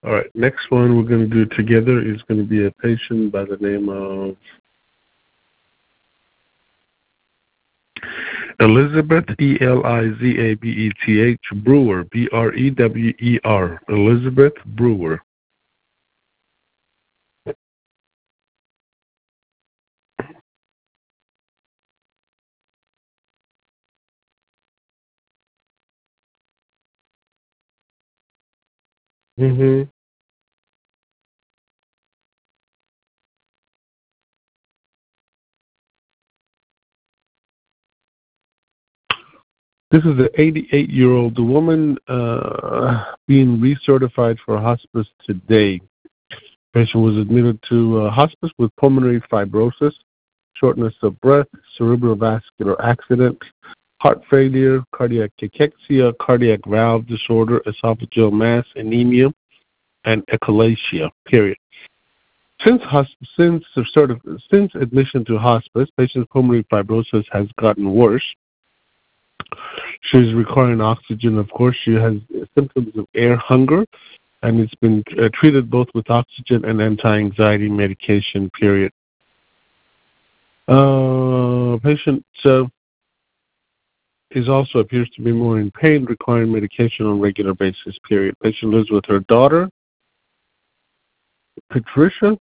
All right, next one we're going to do together is going to be a patient by the name of Elizabeth, Elizabeth Brewer, Brewer, Elizabeth Brewer. Mm-hmm. This is an 88-year-old woman being recertified for hospice today. Patient was admitted to hospice with pulmonary fibrosis, shortness of breath, cerebrovascular accident, heart failure, cardiac cachexia, cardiac valve disorder, esophageal mass, anemia, and echolalia, period. Since admission to hospice, patient's pulmonary fibrosis has gotten worse. She's requiring oxygen, of course. She has symptoms of air hunger, and it's been treated both with oxygen and anti-anxiety medication, period. Patient also appears to be more in pain, requiring medication on a regular basis, period. Patient lives with her daughter, Patricia.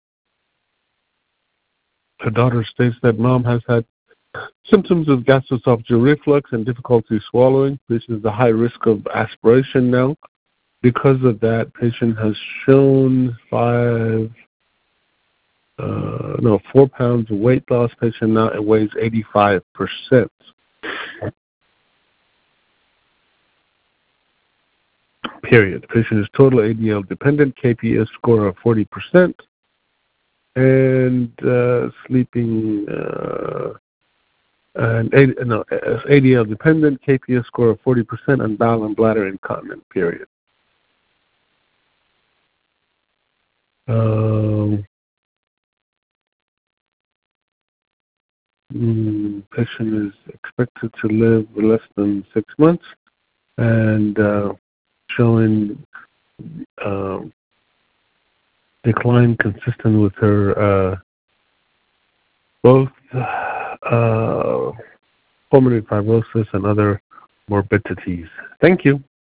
Her daughter states that mom has had symptoms of gastroesophageal reflux and difficulty swallowing. Patient is a high risk of aspiration now. Because of that, patient has shown 4 pounds of weight loss. Patient now weighs 85%. Period. Patient is total ADL dependent, KPS score of 40%, and sleeping ADL dependent, KPS score of 40%, and bowel and bladder incontinent, period. Patient is expected to live less than 6 months, and showing decline consistent with her both pulmonary fibrosis and other morbidities. Thank you.